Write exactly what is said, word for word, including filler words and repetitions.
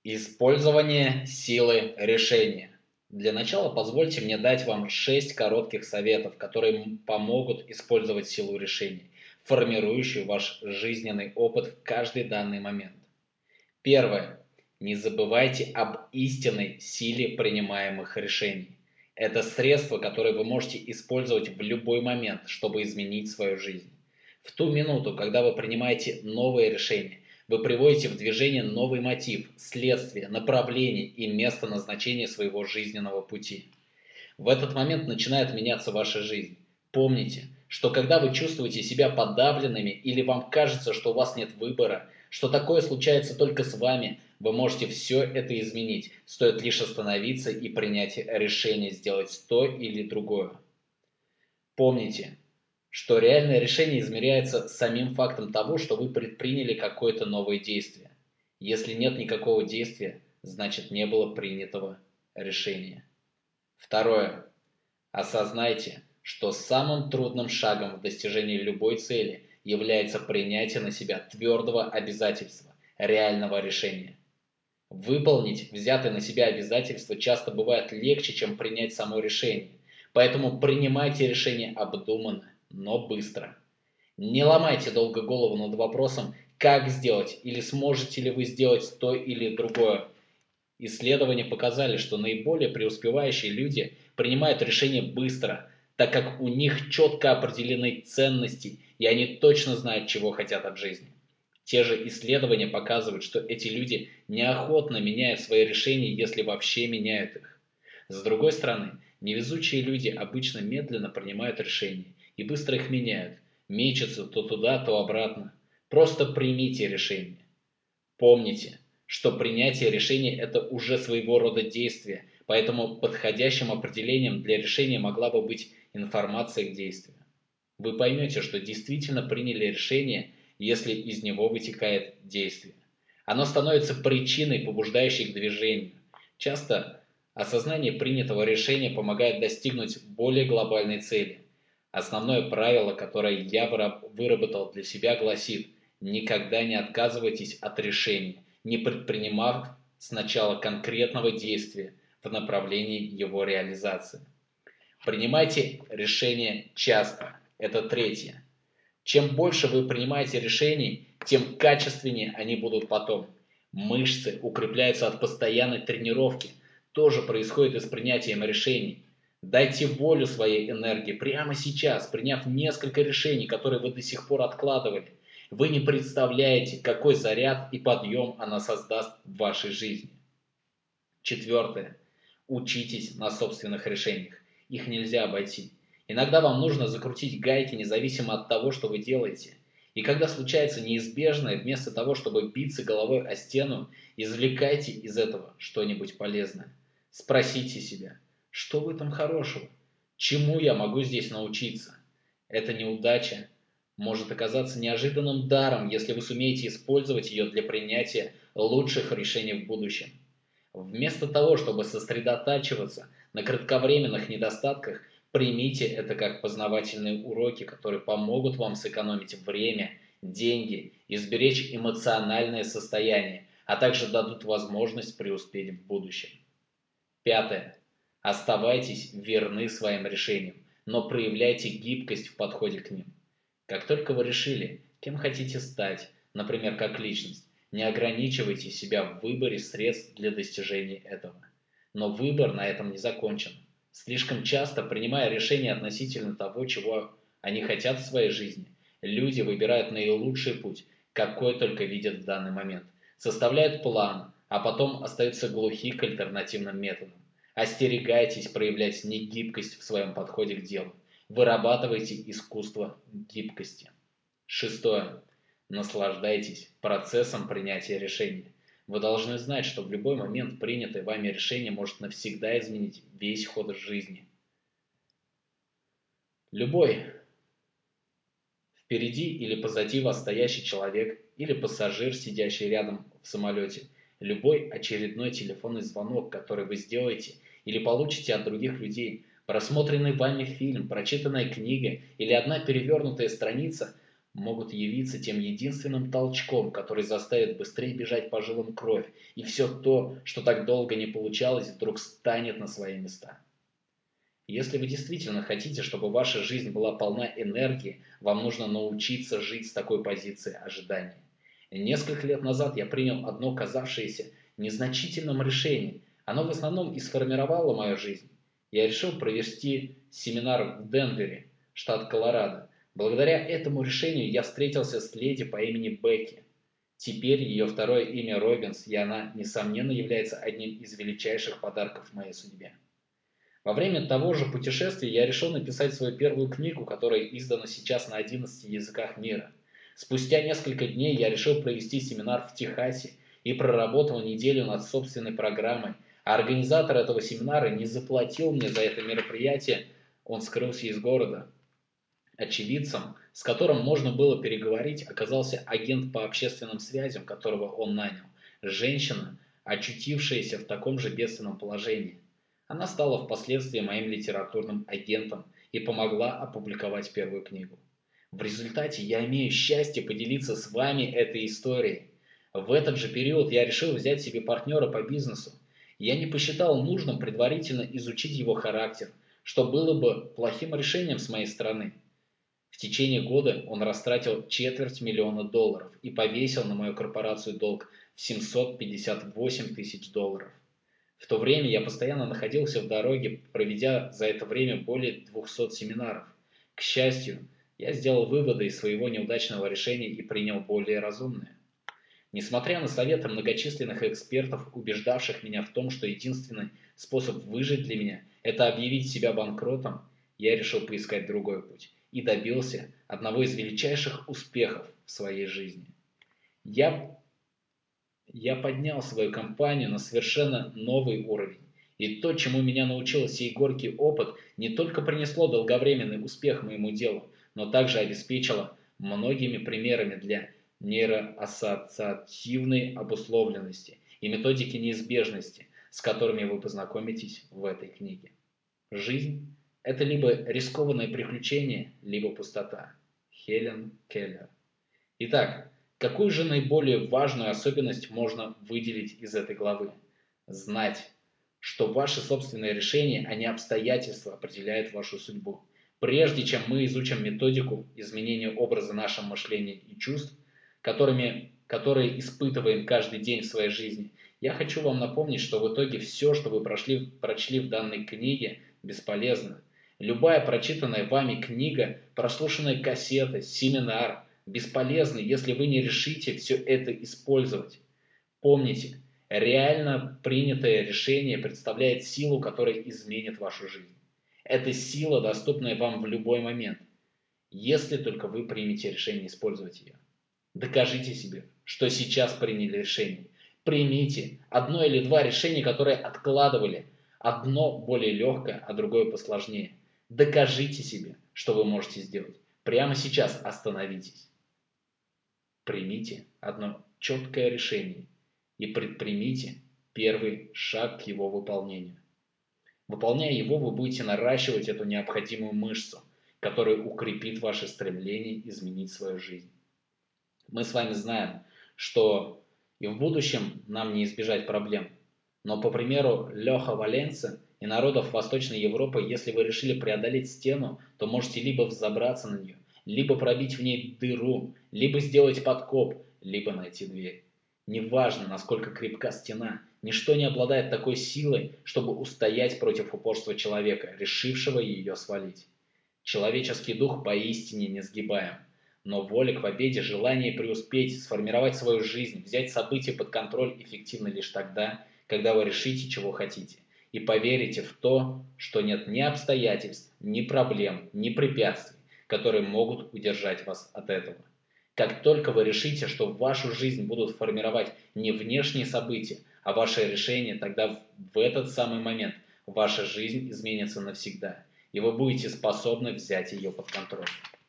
Использование силы решения. Для начала позвольте мне дать вам шесть коротких советов, которые помогут использовать силу решения, формирующую ваш жизненный опыт в каждый данный момент. Первое. Не забывайте об истинной силе принимаемых решений. Это средство, которое вы можете использовать в любой момент, чтобы изменить свою жизнь. В ту минуту, когда вы принимаете новые решения, вы приводите в движение новый мотив, следствие, направление и место назначения своего жизненного пути. В этот момент начинает меняться ваша жизнь. Помните, что когда вы чувствуете себя подавленными или вам кажется, что у вас нет выбора, что такое случается только с вами, вы можете все это изменить, стоит лишь остановиться и принять решение сделать то или другое. Помните, что реальное решение измеряется самим фактом того, что вы предприняли какое-то новое действие. Если нет никакого действия, значит не было принятого решения. Второе. Осознайте, что самым трудным шагом в достижении любой цели является принятие на себя твердого обязательства, реального решения. Выполнить взятое на себя обязательство часто бывает легче, чем принять само решение. Поэтому принимайте решение обдуманно, но быстро. Не ломайте долго голову над вопросом, как сделать или сможете ли вы сделать то или другое. Исследования показали, что наиболее преуспевающие люди принимают решения быстро, так как у них четко определены ценности, и они точно знают, чего хотят от жизни. Те же исследования показывают, что эти люди неохотно меняют свои решения, если вообще меняют их. С другой стороны, невезучие люди обычно медленно принимают решения и быстро их меняют, мечутся то туда, то обратно. Просто примите решение. Помните, что принятие решения – это уже своего рода действие, поэтому подходящим определением для решения могла бы быть информация к действию. Вы поймете, что действительно приняли решение, если из него вытекает действие. Оно становится причиной, побуждающей к движению. Часто осознание принятого решения помогает достигнуть более глобальной цели. Основное правило, которое я выработал для себя, гласит: никогда не отказывайтесь от решения, не предпринимав сначала конкретного действия в направлении его реализации. Принимайте решения часто. Это третье. Чем больше вы принимаете решений, тем качественнее они будут потом. Мышцы укрепляются от постоянной тренировки. Тоже происходит и с принятием решений. Дайте волю своей энергии прямо сейчас, приняв несколько решений, которые вы до сих пор откладывали. Вы не представляете, какой заряд и подъем она создаст в вашей жизни. Четвертое. Учитесь на собственных решениях. Их нельзя обойти. Иногда вам нужно закрутить гайки, независимо от того, что вы делаете. И когда случается неизбежное, вместо того, чтобы биться головой о стену, извлекайте из этого что-нибудь полезное. Спросите себя, что в этом хорошего? Чему я могу здесь научиться? Эта неудача может оказаться неожиданным даром, если вы сумеете использовать ее для принятия лучших решений в будущем. Вместо того, чтобы сосредотачиваться на кратковременных недостатках, примите это как познавательные уроки, которые помогут вам сэкономить время, деньги и сберечь эмоциональное состояние, а также дадут возможность преуспеть в будущем. Пятое. Оставайтесь верны своим решениям, но проявляйте гибкость в подходе к ним. Как только вы решили, кем хотите стать, например, как личность, не ограничивайте себя в выборе средств для достижения этого. Но выбор на этом не закончен. Слишком часто, принимая решения относительно того, чего они хотят в своей жизни, люди выбирают наилучший путь, какой только видят в данный момент. Составляют план, а потом остаются глухи к альтернативным методам. Остерегайтесь проявлять негибкость в своем подходе к делу. Вырабатывайте искусство гибкости. Шестое. Наслаждайтесь процессом принятия решения. Вы должны знать, что в любой момент принятое вами решение может навсегда изменить весь ход жизни. Любой впереди или позади вас стоящий человек или пассажир, сидящий рядом в самолете, любой очередной телефонный звонок, который вы сделаете или получите от других людей, просмотренный вами фильм, прочитанная книга или одна перевернутая страница могут явиться тем единственным толчком, который заставит быстрее бежать по жилам кровь, и все то, что так долго не получалось, вдруг станет на свои места. Если вы действительно хотите, чтобы ваша жизнь была полна энергии, вам нужно научиться жить с такой позиции ожидания. Несколько лет назад я принял одно казавшееся незначительным решение. Оно в основном и сформировало мою жизнь. Я решил провести семинар в Денвере, штат Колорадо. Благодаря этому решению я встретился с леди по имени Бекки. Теперь ее второе имя Робинс, и она, несомненно, является одним из величайших подарков в моей судьбе. Во время того же путешествия я решил написать свою первую книгу, которая издана сейчас на одиннадцати языках мира. Спустя несколько дней я решил провести семинар в Техасе и проработал неделю над собственной программой, а организатор этого семинара не заплатил мне за это мероприятие, он скрылся из города. Очевидцем, с которым можно было переговорить, оказался агент по общественным связям, которого он нанял, женщина, очутившаяся в таком же бедственном положении. Она стала впоследствии моим литературным агентом и помогла опубликовать первую книгу. В результате я имею счастье поделиться с вами этой историей. В этот же период я решил взять себе партнера по бизнесу. Я не посчитал нужным предварительно изучить его характер, что было бы плохим решением с моей стороны. В течение года он растратил четверть миллиона долларов и повесил на мою корпорацию долг в семьсот пятьдесят восемь тысяч долларов. В то время я постоянно находился в дороге, проведя за это время более двухсот семинаров. К счастью, я сделал выводы из своего неудачного решения и принял более разумные. Несмотря на советы многочисленных экспертов, убеждавших меня в том, что единственный способ выжить для меня – это объявить себя банкротом, я решил поискать другой путь и добился одного из величайших успехов в своей жизни. Я Я поднял свою компанию на совершенно новый уровень. И то, чему меня научил сей горький опыт, не только принесло долговременный успех моему делу, но также обеспечило многими примерами для нейроассоциативной обусловленности и методики неизбежности, с которыми вы познакомитесь в этой книге. Жизнь – это либо рискованное приключение, либо пустота. Хелен Келлер. Итак, какую же наиболее важную особенность можно выделить из этой главы? Знать, что ваши собственные решения, а не обстоятельства определяют вашу судьбу. Прежде чем мы изучим методику изменения образа нашего мышления и чувств, которыми, которые испытываем каждый день в своей жизни, я хочу вам напомнить, что в итоге все, что вы прошли, прочли в данной книге, бесполезно. Любая прочитанная вами книга, прослушанная кассета, семинар – бесполезны, если вы не решите все это использовать. Помните, реально принятое решение представляет силу, которая изменит вашу жизнь. Это сила, доступная вам в любой момент, если только вы примете решение использовать ее. Докажите себе, что сейчас приняли решение. Примите одно или два решения, которые откладывали. Одно более легкое, а другое посложнее. Докажите себе, что вы можете сделать. Прямо сейчас остановитесь. Примите одно четкое решение и предпримите первый шаг к его выполнению. Выполняя его, вы будете наращивать эту необходимую мышцу, которая укрепит ваше стремление изменить свою жизнь. Мы с вами знаем, что и в будущем нам не избежать проблем. Но по примеру Леха Валенса и народов Восточной Европы, если вы решили преодолеть стену, то можете либо взобраться на нее, либо пробить в ней дыру, либо сделать подкоп, либо найти дверь. Неважно, насколько крепка стена, ничто не обладает такой силой, чтобы устоять против упорства человека, решившего ее свалить. Человеческий дух поистине несгибаем. Но воля к победе, желание преуспеть, сформировать свою жизнь, взять события под контроль эффективно лишь тогда, когда вы решите, чего хотите, и поверите в то, что нет ни обстоятельств, ни проблем, ни препятствий, которые могут удержать вас от этого. Как только вы решите, что вашу жизнь будут формировать не внешние события, а ваши решения, тогда в этот самый момент ваша жизнь изменится навсегда, и вы будете способны взять ее под контроль.